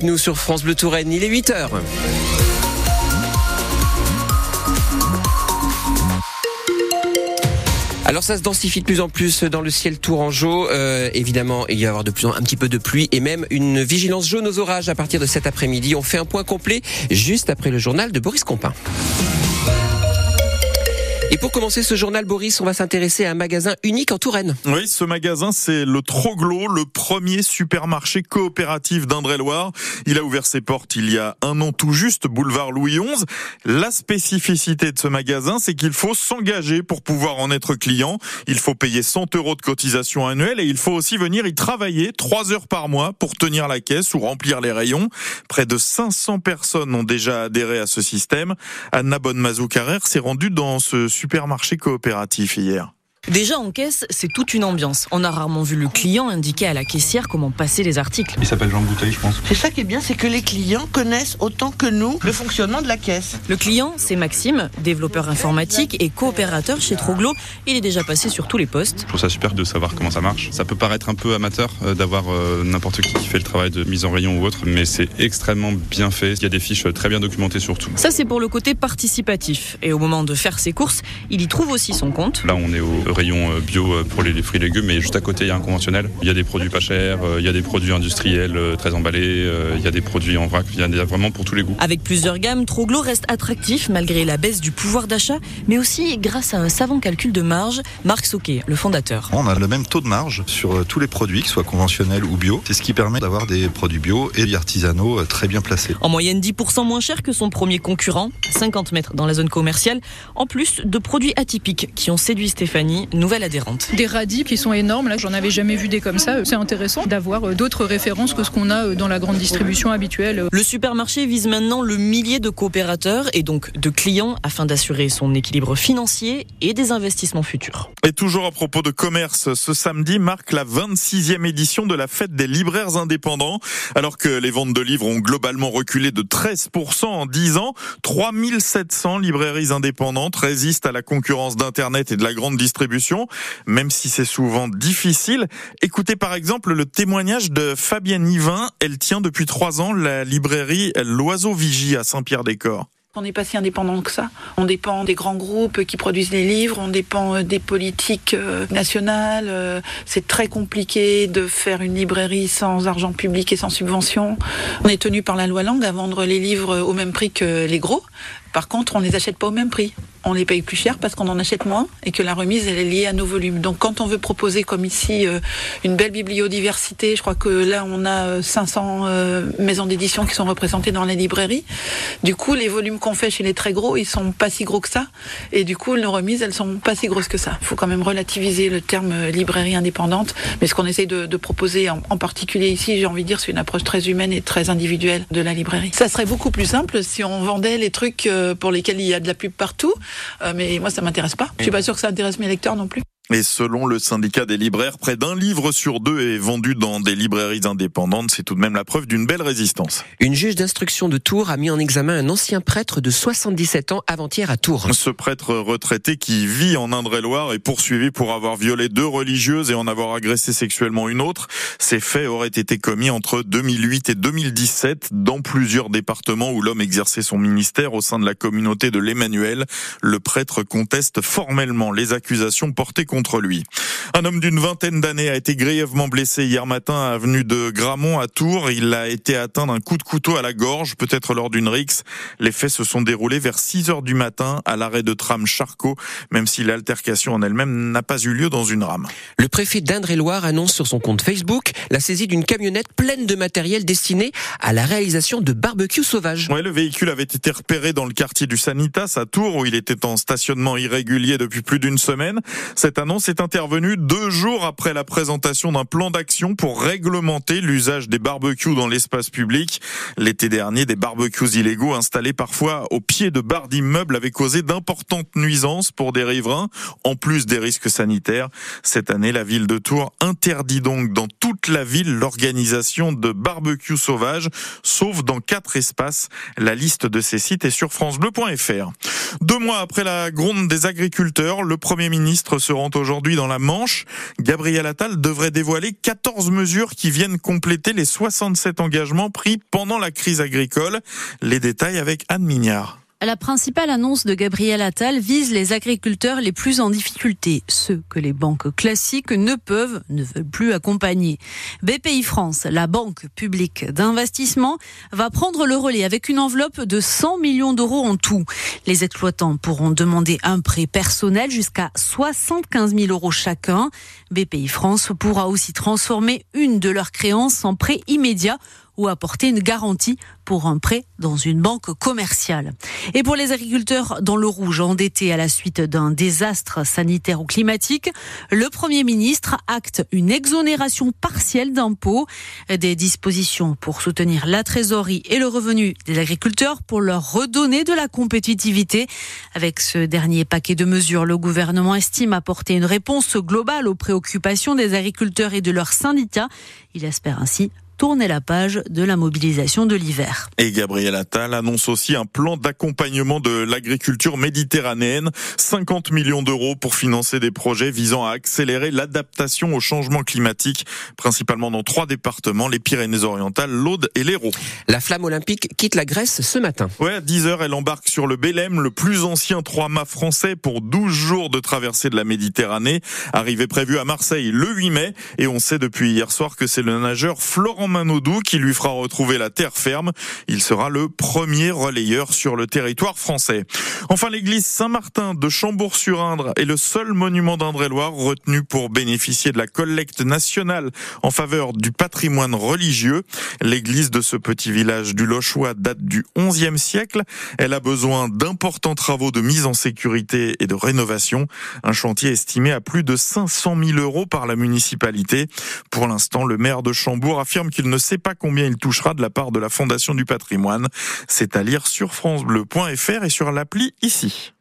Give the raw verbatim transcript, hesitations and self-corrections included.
avec nous sur France Bleu Touraine. Il est huit heures. Alors ça se densifie de plus en plus dans le ciel tourangeau. Euh, évidemment, il va y avoir de plus en un petit peu de pluie et même une vigilance jaune aux orages à partir de cet après-midi. On fait un point complet juste après le journal de Boris Compin. Et pour commencer ce journal, Boris, on va s'intéresser à un magasin unique en Touraine. Oui, ce magasin, c'est le Troglo, le premier supermarché coopératif d'Indre-et-Loire. Il a ouvert ses portes il y a un an tout juste, boulevard Louis onze. La spécificité de ce magasin, c'est qu'il faut s'engager pour pouvoir en être client. Il faut payer cent euros de cotisation annuelle et il faut aussi venir y travailler trois heures par mois pour tenir la caisse ou remplir les rayons. Près de cinq cents personnes ont déjà adhéré à ce système. Anna Bonnemazou-Carrère s'est rendue dans ce supermarché coopératif hier. Déjà en caisse, c'est toute une ambiance. On a rarement vu le client indiquer à la caissière comment passer les articles. Il s'appelle Jean Bouteille, je pense. C'est ça qui est bien, c'est que les clients connaissent autant que nous le fonctionnement de la caisse. Le client, c'est Maxime, développeur informatique et coopérateur chez Troglo. Il est déjà passé sur tous les postes. Je trouve ça super de savoir comment ça marche. Ça peut paraître un peu amateur euh, d'avoir euh, n'importe qui qui fait le travail de mise en rayon ou autre, mais c'est extrêmement bien fait. Il y a des fiches très bien documentées surtout. Ça, c'est pour le côté participatif. Et au moment de faire ses courses, il y trouve aussi son compte. Là, on est au rayon bio pour les fruits et légumes, mais juste à côté il y a un conventionnel. Il y a des produits pas chers, il y a des produits industriels très emballés, il y a des produits en vrac, il y a vraiment pour tous les goûts. Avec plusieurs gammes, Troglo reste attractif malgré la baisse du pouvoir d'achat, mais aussi grâce à un savant calcul de marge. Marc Sauquet, le fondateur. On a le même taux de marge sur tous les produits, qu'ils soient conventionnels ou bio. C'est ce qui permet d'avoir des produits bio et artisanaux très bien placés. En moyenne dix pour cent moins cher que son premier concurrent, cinquante mètres dans la zone commerciale, en plus de produits atypiques qui ont séduit Stéphanie, nouvelle adhérente. Des radis qui sont énormes, là j'en avais jamais vu des comme ça. C'est intéressant d'avoir d'autres références que ce qu'on a dans la grande distribution habituelle. Le supermarché vise maintenant le millier de coopérateurs et donc de clients afin d'assurer son équilibre financier et des investissements futurs. Et toujours à propos de commerce, ce samedi marque la vingt-sixième édition de la fête des libraires indépendants. Alors que les ventes de livres ont globalement reculé de treize pour cent en dix ans, trois mille sept cents librairies indépendantes résistent à la concurrence d'Internet et de la grande distribution. Même si c'est souvent difficile. Écoutez par exemple le témoignage de Fabienne Yvain. Elle tient depuis trois ans la librairie L'Oiseau Vigie à Saint-Pierre-des-Corps. On n'est pas si indépendant que ça. On dépend des grands groupes qui produisent les livres, on dépend des politiques nationales. C'est très compliqué de faire une librairie sans argent public et sans subvention. On est tenu par la loi Lang à vendre les livres au même prix que les gros. Par contre, on ne les achète pas au même prix. On les paye plus cher parce qu'on en achète moins et que la remise elle est liée à nos volumes. Donc quand on veut proposer comme ici une belle bibliodiversité, je crois que là on a cinq cents maisons d'édition qui sont représentées dans les librairies. Du coup les volumes qu'on fait chez les très gros, ils sont pas si gros que ça et du coup nos remises elles sont pas si grosses que ça. Il faut quand même relativiser le terme librairie indépendante, mais ce qu'on essaye de, de proposer en, en particulier ici, j'ai envie de dire, c'est une approche très humaine et très individuelle de la librairie. Ça serait beaucoup plus simple si on vendait les trucs pour lesquels il y a de la pub partout. Euh, mais moi, ça m'intéresse pas. Je suis pas sûre que ça intéresse mes lecteurs non plus. Et selon le syndicat des libraires, près d'un livre sur deux est vendu dans des librairies indépendantes. C'est tout de même la preuve d'une belle résistance. Une juge d'instruction de Tours a mis en examen un ancien prêtre de soixante-dix-sept ans avant-hier à Tours. Ce prêtre retraité qui vit en Indre-et-Loire est poursuivi pour avoir violé deux religieuses et en avoir agressé sexuellement une autre. Ces faits auraient été commis entre deux mille huit et deux mille dix-sept dans plusieurs départements où l'homme exerçait son ministère au sein de la communauté de l'Emmanuel. Le prêtre conteste formellement les accusations portées contre lui. Un homme d'une vingtaine d'années a été grièvement blessé hier matin avenue de Gramont à Tours. Il a été atteint d'un coup de couteau à la gorge, peut-être lors d'une rixe. Les faits se sont déroulés vers six heures du matin à l'arrêt de tram Charcot, même si l'altercation en elle-même n'a pas eu lieu dans une rame. Le préfet d'Indre-et-Loire annonce sur son compte Facebook la saisie d'une camionnette pleine de matériel destiné à la réalisation de barbecues sauvages. Ouais, le véhicule avait été repéré dans le quartier du Sanitas à Tours où il était en stationnement irrégulier depuis plus d'une semaine. Cette annonce est intervenue deux jours après la présentation d'un plan d'action pour réglementer l'usage des barbecues dans l'espace public. L'été dernier, des barbecues illégaux installés parfois au pied de barres d'immeubles avaient causé d'importantes nuisances pour des riverains, en plus des risques sanitaires. Cette année, la ville de Tours interdit donc dans toute la ville l'organisation de barbecues sauvages, sauf dans quatre espaces. La liste de ces sites est sur francebleu point fr. Deux mois après la gronde des agriculteurs, le Premier ministre se rend sont aujourd'hui dans la Manche. Gabriel Attal devrait dévoiler quatorze mesures qui viennent compléter les soixante-sept engagements pris pendant la crise agricole. Les détails avec Anne Mignard. La principale annonce de Gabriel Attal vise les agriculteurs les plus en difficulté, ceux que les banques classiques ne peuvent, ne veulent plus accompagner. B P I France, la banque publique d'investissement, va prendre le relais avec une enveloppe de cent millions d'euros en tout. Les exploitants pourront demander un prêt personnel jusqu'à soixante-quinze mille euros chacun. B P I France pourra aussi transformer une de leurs créances en prêt immédiat ou apporter une garantie pour un prêt dans une banque commerciale. Et pour les agriculteurs dans le rouge, endettés à la suite d'un désastre sanitaire ou climatique, le Premier ministre acte une exonération partielle d'impôts, des dispositions pour soutenir la trésorerie et le revenu des agriculteurs pour leur redonner de la compétitivité. Avec ce dernier paquet de mesures, le gouvernement estime apporter une réponse globale aux préoccupations des agriculteurs et de leurs syndicats. Il espère ainsi tourner la page de la mobilisation de l'hiver. Et Gabriel Attal annonce aussi un plan d'accompagnement de l'agriculture méditerranéenne, cinquante millions d'euros pour financer des projets visant à accélérer l'adaptation au changement climatique, principalement dans trois départements, les Pyrénées-Orientales, l'Aude et l'Hérault. La flamme olympique quitte la Grèce ce matin. Ouais, à dix heures, elle embarque sur le Belém, le plus ancien trois-mâts français, pour douze jours de traversée de la Méditerranée. Arrivée prévue à Marseille le huit mai, et on sait depuis hier soir que c'est le nageur Florent Manodou qui lui fera retrouver la terre ferme. Il sera le premier relayeur sur le territoire français. Enfin, l'église Saint-Martin de Chambourg-sur-Indre est le seul monument d'Indre-et-Loire retenu pour bénéficier de la collecte nationale en faveur du patrimoine religieux. L'église de ce petit village du Lochois date du onzième siècle. Elle a besoin d'importants travaux de mise en sécurité et de rénovation. Un chantier estimé à plus de cinq cent mille euros par la municipalité. Pour l'instant, le maire de Chambourg affirme qu'il ne sait pas combien il touchera de la part de la Fondation du patrimoine. C'est à lire sur francebleu point fr et sur l'appli ici.